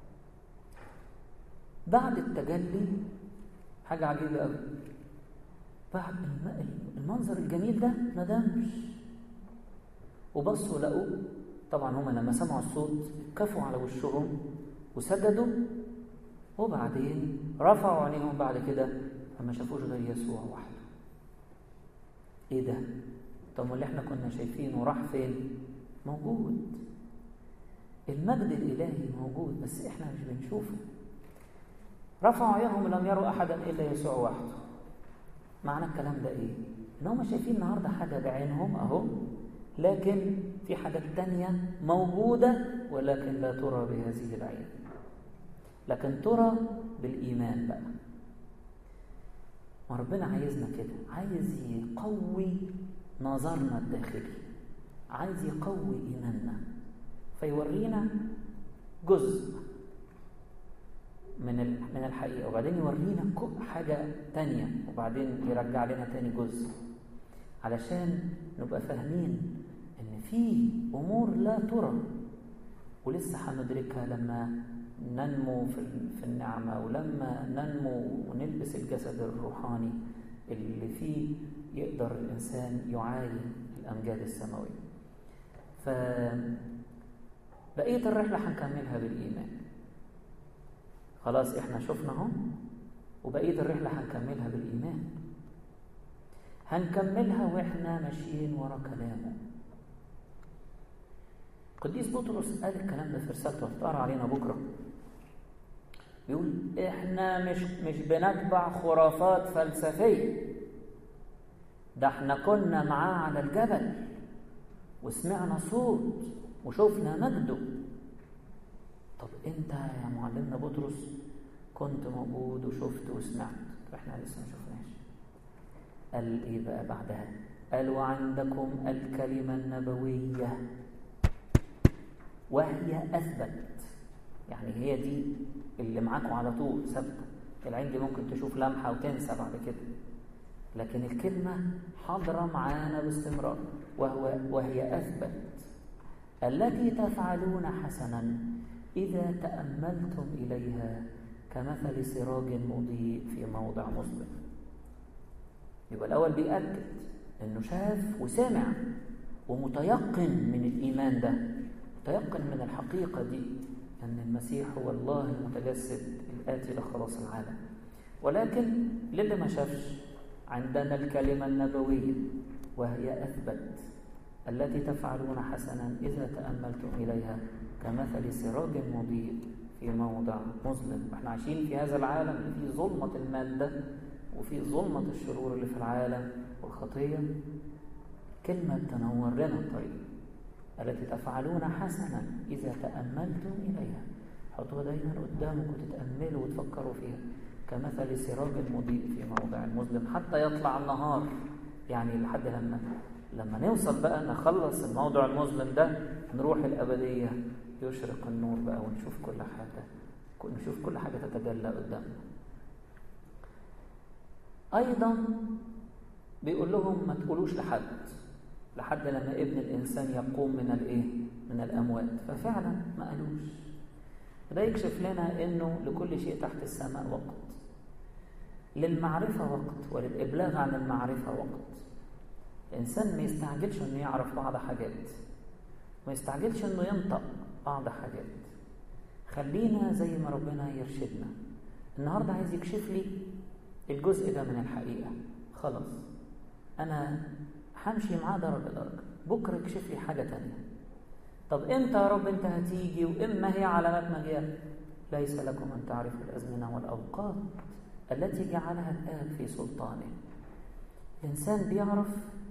بعد التجلي حاجة عجيبة قوي، بعد المنظر الجميل ده ما دامش، وبصوا لقوا طبعا هم لما سمعوا الصوت كفوا على وشهم وسجدوا، وبعدين رفعوا عينيهم بعد كده فما شافوش غير يسوع وحده. ايه ده؟ طب اللي احنا كنا شايفينه راح فين؟ موجود، المجد الالهي موجود بس احنا مش بنشوفه. رفعوا عينهم لم يروا احدا الا يسوع وحده. معنى الكلام ده ايه؟ ان هم شايفين النهارده حاجه بعينهم اهو، لكن في حاجات تانية موجوده ولكن لا ترى بهذه العين، لكن ترى بالايمان بقى. وربنا عايزنا كده، عايز يقوي نظرنا الداخلي، عايز يقوي ايماننا، فيورينا جزء من الحقيقة، وبعدين يورينا حاجة تانية، وبعدين يرجع لنا تاني جزء، علشان نبقى فاهمين ان في امور لا ترى ولسه هندركها لما ننمو في النعمة، ولما ننمو ونلبس الجسد الروحاني اللي فيه يقدر الإنسان يعاين الأمجاد السماوية. فبقية الرحلة هنكملها بالإيمان. خلاص احنا شفنا هم، وبقية الرحلة هنكملها بالإيمان، هنكملها واحنا ماشيين ورا كلامه. قديس بطرس قال الكلام ده في رسالته هتقرا علينا بكره، يقول احنا مش بنتبع خرافات فلسفيه، ده احنا كنا معاه على الجبل وسمعنا صوت وشوفنا مجده. طب انت يا معلمنا بطرس كنت موجود وشفت وسمعت، طب احنا لسه ما شفناش. قال ايه بقى بعدها؟ قال وعندكم الكلمه النبويه وهي اثبت، يعني هي دي اللي معاكم على طول ثابته. العين دي ممكن تشوف لمحه وتنسى بعد كده، لكن الكلمه حاضره معانا باستمرار، وهي اثبت التي تفعلون حسنا اذا تاملتم اليها كمثل سراج مضيء في موضع مظلم. يبقى الاول بيأكد انه شاف وسمع ومتيقن من الايمان ده، متيقن من الحقيقه دي أن المسيح هو الله المتجسد الآتي لخلاص العالم. ولكن للي ما شافش عندنا الكلمة النبوية وهي أثبت التي تفعلون حسنا إذا تأملتم إليها كمثل سراج مضيء في موضع مظلم. احنا عايشين في هذا العالم اللي فيه ظلمة المادة وفيه ظلمة الشرور اللي في العالم والخطية. كلمة تنور لنا الطريق التي تفعلون حسنا إذا تأملتم إليها. حطوها دايما قدامك وتتأملوا وتفكروا فيها كمثل سراج مضيء في موضع مظلم حتى يطلع النهار. يعني لحد لما نوصل بقى نخلص الموضع المظلم ده نروح الأبدية، يشرق النور بقى ونشوف كل حاجة تتجلى قدامنا. أيضا بيقول لهم ما تقولوش لحد لما ابن الإنسان يقوم من الأموات. ففعلا ما قالوش. ده يكشف لنا إنه لكل شيء تحت السماء وقت، للمعرفة وقت وللإبلاغ عن المعرفة وقت. الإنسان ما يستعجلش إنه يعرف بعض حاجات، ما يستعجلش إنه ينطق بعض حاجات. خلينا زي ما ربنا يرشدنا. النهاردة عايز يكشف لي الجزء ده من الحقيقة، خلاص أنا همشي معاه درجة درجة. بكرة يكشف لي حاجة تانية. طب امتى يا رب انت هتيجي وإما هي علامات مجيئك؟ ليس لكم أن تعرفوا الأزمنة والأوقات التي جعلها الآب في سلطانه. الإنسان بيعرف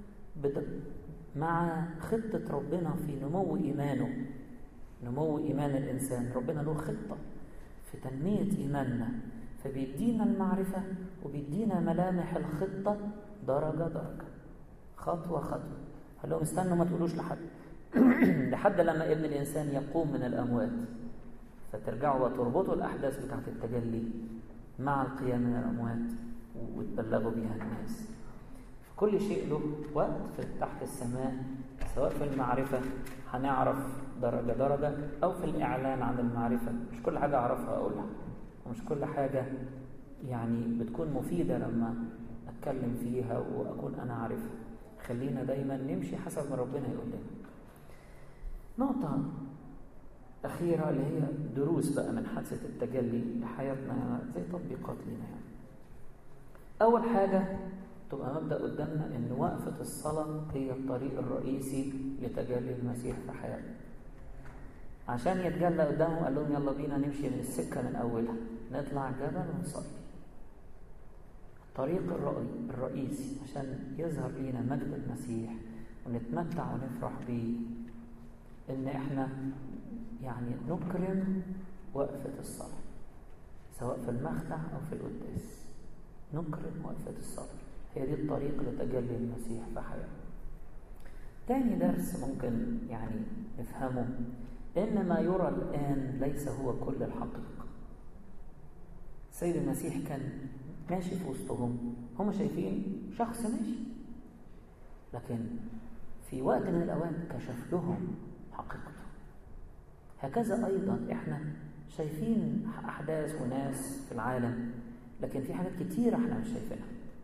مع خطة ربنا في نمو إيمانه، نمو إيمان الإنسان. ربنا له خطة في تنمية إيماننا، فبيدينا المعرفة وبيدينا ملامح الخطة درجة درجة، خطوة خطوة. قال لهم استنوا ما تقولوش لحد لما ابن الإنسان يقوم من الأموات، فترجعوا وتربطوا الأحداث بتاعت التجلي مع القيام من الأموات وتبلغوا بها الناس. كل شيء له وقت تحت السماء سواء في المعرفة هنعرف درجة درجة، أو في الإعلان عن المعرفة. مش كل حاجة أعرفها أقولها، ومش كل حاجة يعني بتكون مفيدة لما أتكلم فيها وأكون أنا عارفها. خلينا دايما نمشي حسب ما ربنا يقول لنا. نقطة أخيرة اللي هي دروس بقى من حادثة التجلي لحياتنا، زي تطبيقات لنا يعني. أول حاجة تبقى مبدأ قدامنا إن وقفة الصلاة هي الطريق الرئيسي لتجلي المسيح في حياتنا. عشان يتجلى قدامهم قال لهم يلا بينا نمشي من السكة من أولها، نطلع الجبل ونصلي. الطريق الرئيسي عشان يظهر لينا مجد المسيح ونتمتع ونفرح بيه، إن إحنا يعني نكرم وقفة الصلاة، سواء في المخدع أو في القداس. نكرم وقفة الصلاة، هي دي الطريق لتجلي المسيح في حياتنا. تاني درس ممكن يعني نفهمه، إن ما يرى الآن ليس هو كل الحقيقة. السيد المسيح كان ماشي في وسطهم، هم شايفين شخص ماشي، لكن في وقت من الأوان كشف لهم حقيقته. هكذا أيضا إحنا شايفين أحداث وناس في العالم، لكن في حاجات كتيرة إحنا مش شايفينها.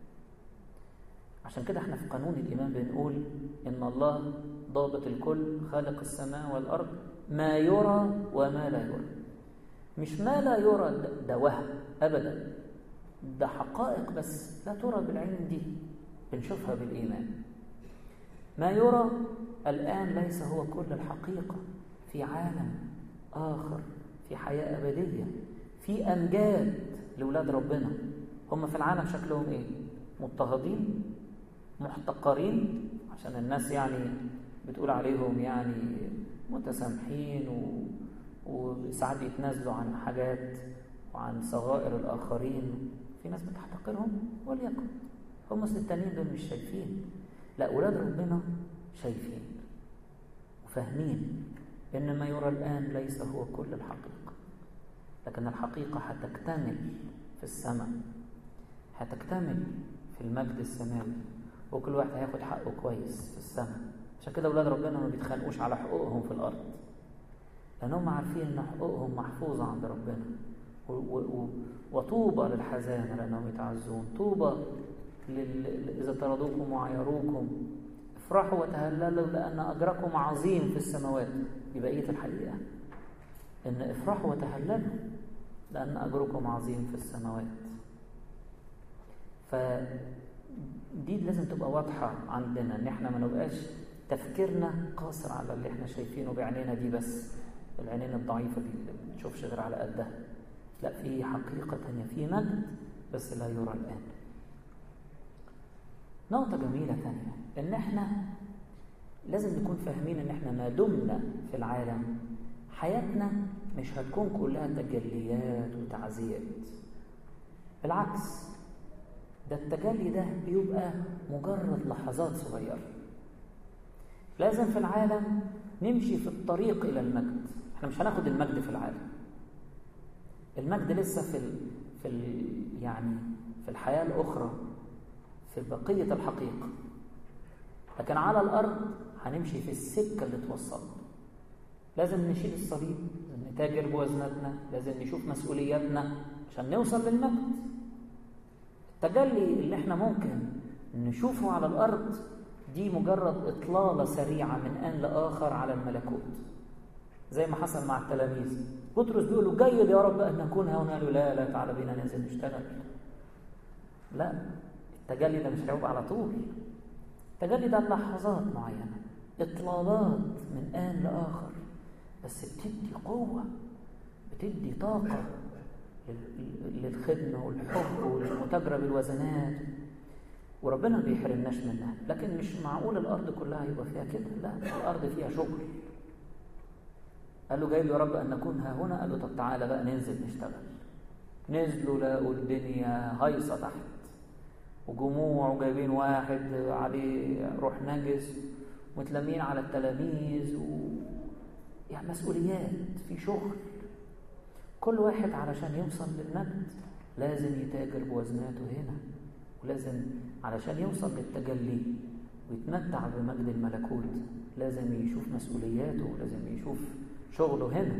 عشان كده إحنا في قانون الإيمان بنقول إن الله ضابط الكل، خالق السماء والأرض، ما يرى وما لا يرى. مش ما لا يرى ده وهم أبدا، ده حقائق بس لا ترى بالعين دي، بنشوفها بالإيمان. ما يرى الآن ليس هو كل الحقيقة. في عالم آخر، في حياة أبدية، في أمجاد لولاد ربنا. هم في العالم شكلهم إيه؟ مضطهدين، محتقرين، عشان الناس يعني بتقول عليهم يعني متسامحين وساعات يتنازلوا عن حاجات وعن صغائر الآخرين. في ناس بتحتقرهم، وليكن هم التانيين دول مش شايفين. لا، ولاد ربنا شايفين وفاهمين إن ما يرى الآن ليس هو كل الحقيقة، لكن الحقيقة هتكتمل في السماء، هتكتمل في المجد السماوي، وكل واحد هياخد حقه كويس في السماء. عشان كده ولاد ربنا ما بيتخانقوش على حقوقهم في الأرض، لأنهم عارفين إن حقوقهم محفوظة عند ربنا. وطوبى للحزانة لأنهم يتعزون، طوبى إذا طردوكم وعيروكم، افرحوا وتهللوا لأن أجركم عظيم في السماوات. دي بقية الحقيقة، إن افرحوا وتهللوا لأن أجركم عظيم في السماوات. فدي لازم تبقى واضحة عندنا، إن إحنا ما نبقاش تفكيرنا قاصر على اللي إحنا شايفينه بعينينا دي بس، العينين الضعيفة دي اللي ما بتشوفش غير على قدها. لا، في حقيقة تانية، في مجد بس لا يرى الآن. نقطة جميلة تانية، إن إحنا لازم نكون فاهمين إن إحنا ما دمنا في العالم، حياتنا مش هتكون كلها تجليات وتعزيات. بالعكس، ده التجلي ده بيبقى مجرد لحظات صغيرة. لازم في العالم نمشي في الطريق إلى المجد. إحنا مش هناخد المجد في العالم، المجد لسه يعني في الحياة الأخرى، في بقية الحقيقة. لكن على الأرض هنمشي في السكة اللي توصلنا. لازم نشيل الصليب، لازم نتاجر بوزناتنا، لازم نشوف مسؤولياتنا عشان نوصل للمجد. التجلي اللي احنا ممكن نشوفه على الأرض دي مجرد إطلالة سريعة من آن لآخر على الملكوت، زي ما حصل مع التلاميذ. بطرس بيقولوا جيد يا رب أن نكون هنا، قالوا لا تعالى بينا ننزل نشتغل. لا، التجلي ده مش هيبقى على طول. التجلي ده لحظات معينة، إطلالات من آن لآخر، بس بتدي قوة، بتدي طاقة للخدمة والحب والمتاجرة بالوزنات، وربنا ما بيحرمناش منها. لكن مش معقول الأرض كلها يبقى فيها كده، لا، الأرض فيها شغل. قالوا جايب يا رب أن نكون ها هنا، قالوا طب تعالى بقى ننزل نشتغل. نزلوا لقوا الدنيا هايصة تحت، وجموع، وجايبين واحد عليه روح نجس، ومتلمين على التلاميذ، يعني مسؤوليات، في شغل. كل واحد علشان يوصل للمجد لازم يتاجر بوزناته هنا، ولازم علشان يوصل للتجلي ويتمتع بمجد الملكوت لازم يشوف مسؤولياته، لازم يشوف شغله هنا.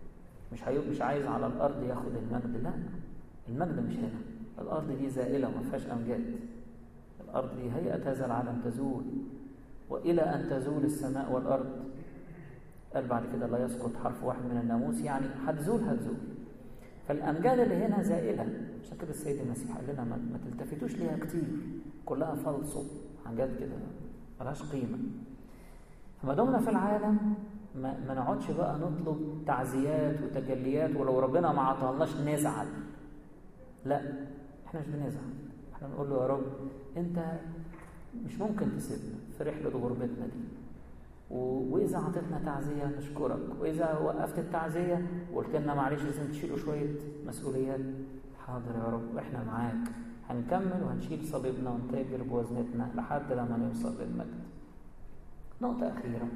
مش عايز على الأرض ياخد المجد، لا، المجد مش هنا. الأرض دي زائلة وما فيهاش أمجاد. الأرض دي هيئة هذا العالم تزول، وإلى أن تزول السماء والأرض. قال بعد كده لا يسقط حرف واحد من الناموس، يعني هتزول. فالأمجاد اللي هنا زائلة. عشان كده السيد المسيح قال لنا ما تلتفتوش ليها كتير، كلها فلصو، حاجات كده ملهاش قيمة. فما دمنا في العالم ما نقعدش بقى نطلب تعزيات وتجليات، ولو ربنا ما عطالناش نزعل. لا، احنا مش بنزعل، احنا نقول له يا رب انت مش ممكن تسيبنا في رحلة غربتنا دي، وإذا عطتنا تعزية نشكرك، وإذا وقفت التعزية وقلت لنا معلش لازم تشيلوا شوية مسؤوليات، حاضر يا رب احنا معاك، هنكمل وهنشيل صليبنا ونتاجر بوزنتنا لحد لما نوصل للمجد. نقطة أخيرة،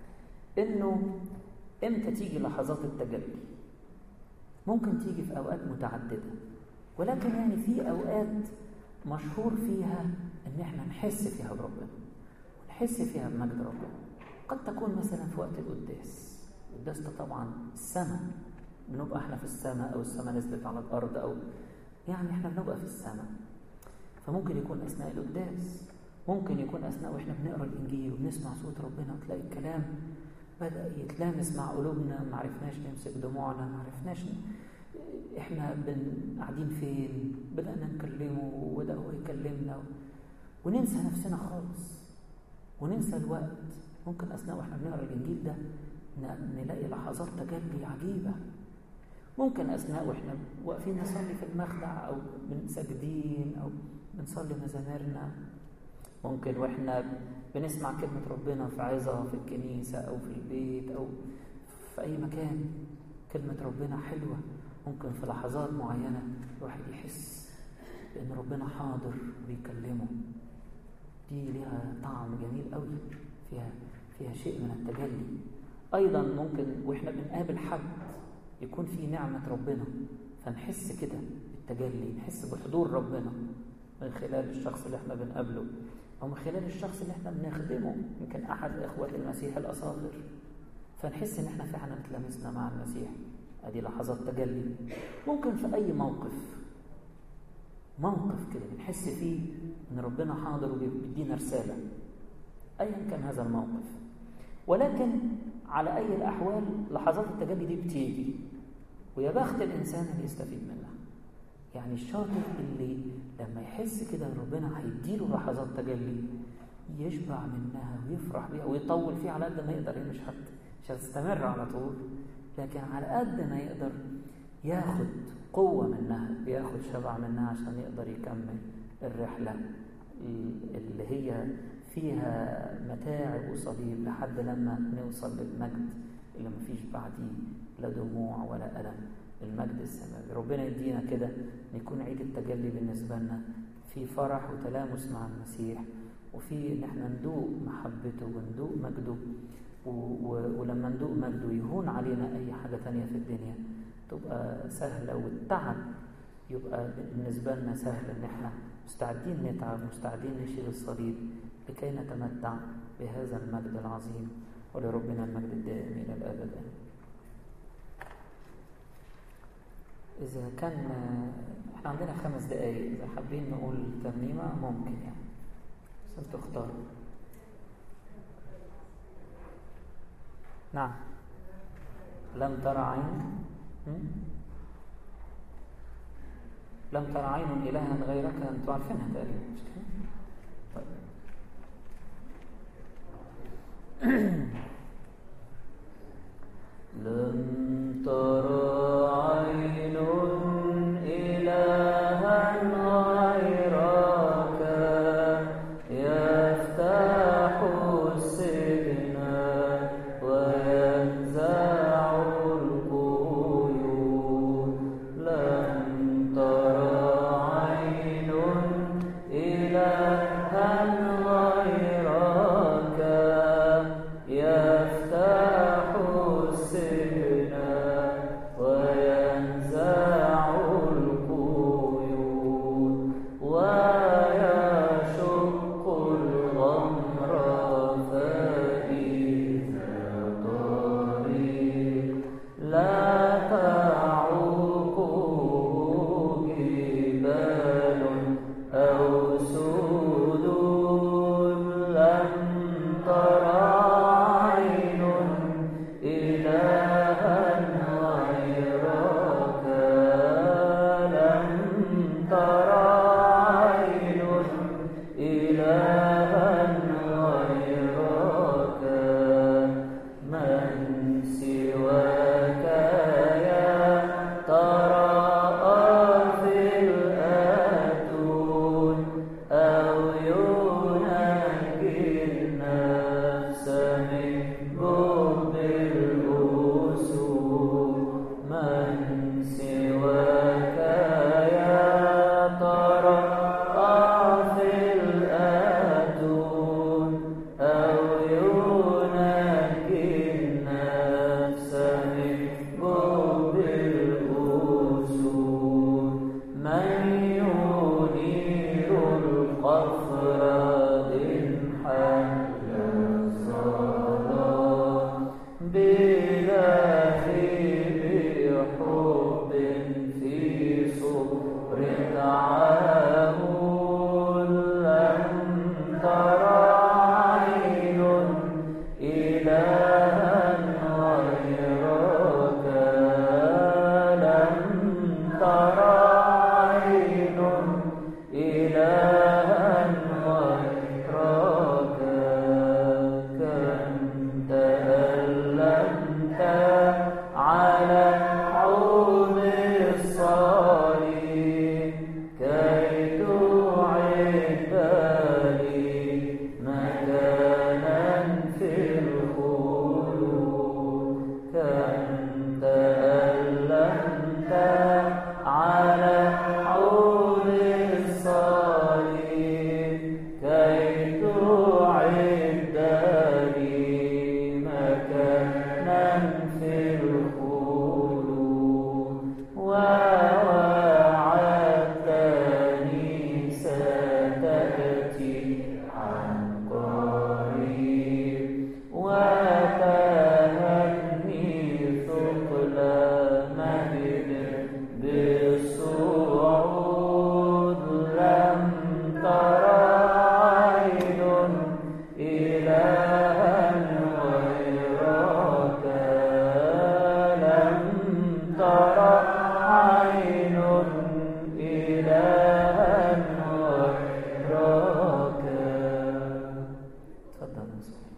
إنه إمتى تيجي لحظات التجلي؟ ممكن تيجي في أوقات متعددة، ولكن يعني في أوقات مشهور فيها إن إحنا نحس فيها بربنا، ونحس فيها بمجد ربنا. قد تكون مثلا في وقت القداس. القداس ده طبعا السماء، بنبقى احنا في السماء، أو السماء نزلت على الأرض، أو يعني احنا بنبقى في السماء. فممكن يكون أثناء القداس، ممكن يكون أثناء وإحنا بنقرأ الإنجيل وبنسمع صوت ربنا، وتلاقي الكلام بدأ يتلامس مع قلوبنا، ما عرفناش نمسك دموعنا، ما عرفناش إحنا قاعدين فين، بدأنا نكلمه وبدأ هو يكلمنا، وننسى نفسنا خالص وننسى الوقت. ممكن أثناء وإحنا بنقرأ الإنجيل ده نلاقي لحظات تجلي عجيبة. ممكن أثناء وإحنا واقفين نصلي في المخدع، أو ساجدين، أو بنصلي مزاميرنا. ممكن وإحنا بنسمع كلمة ربنا في عظة في الكنيسة أو في البيت أو في أي مكان، كلمة ربنا حلوة. ممكن في لحظات معينة الواحد يحس بأن ربنا حاضر وبيكلمه، دي لها طعم جميل قوي، فيها شيء من التجلي. أيضا ممكن وإحنا بنقابل حد يكون في نعمة ربنا، فنحس كده بالتجلي، نحس بحضور ربنا من خلال الشخص اللي احنا بنقابله، أو من خلال الشخص اللي احنا بنخدمه، يمكن أحد إخوة المسيح الأصاغر، فنحس إن احنا فعلا اتلامسنا مع المسيح. أدي لحظات تجلي. ممكن في أي موقف كده بنحس فيه إن ربنا حاضر وبيدينا رسالة، أيا كان هذا الموقف. ولكن على أي الأحوال لحظات التجلي دي بتيجي، ويا بخت الإنسان اللي يستفيد منها. يعني الشاطر اللي لما يحس كده ان ربنا هيديله لحظات تجلي يشبع منها ويفرح بيها ويطول فيها على قد ما يقدر. هي مش هتستمر على طول، لكن على قد ما يقدر ياخد قوة منها، ياخد شبع منها عشان يقدر يكمل الرحلة اللي هي فيها متاعب وصليب لحد لما نوصل للمجد اللي مفيش بعديه لا دموع ولا ألم، المجد السماوي. ربنا يدينا كده يكون عيد التجلي بالنسبة لنا في فرح وتلامس مع المسيح، وفي ان احنا ندوق محبته وندوق مجده، ولما ندوق مجده يهون علينا اي حاجة تانية في الدنيا تبقى سهلة، والتعب يبقى بالنسبة لنا سهل، ان احنا مستعدين نتعب، مستعدين نشيل الصليب لكي نتمتع بهذا المجد العظيم. ولربنا المجد الدائم الى الابد. إذا كان إحنا عندنا 5 دقايق، إذا حابين نقول ترنيمة ممكن يعني، بس أنتوا اختاروا. نعم. لم ترى عين لم ترى عين إلها غيرك، أنتوا عارفينها تقريبا مش كده؟ طيب. لم ترى عين إلها غيرك يفتح السجن وينزع القيود. لم ترى عين إلها غيرك يفتح السجن ترى عين إلها غيرك من سواك يا ترى في الأتون أو ينجي النفس من جب الأسود من سواك يا ترى في الأتون أو ينجي النفس من جب الأسود من ينير القفر إن حل الظلام بلهيب حب في صبر تعامل لم ترى عين إلها غيرك لم ترى عين إلها غيرك كم تألمت على عود الصليب كي تعد لي مكانا في الخلود كم تألمت على عود الصليب كي تعد لي مكانا في الخلود ووعدتني ستأتي عن قريب وتهني ثقل مجد بالصعود لم ترى عين إلها غيرك لم ترى عين إلها غيرك. تفضل.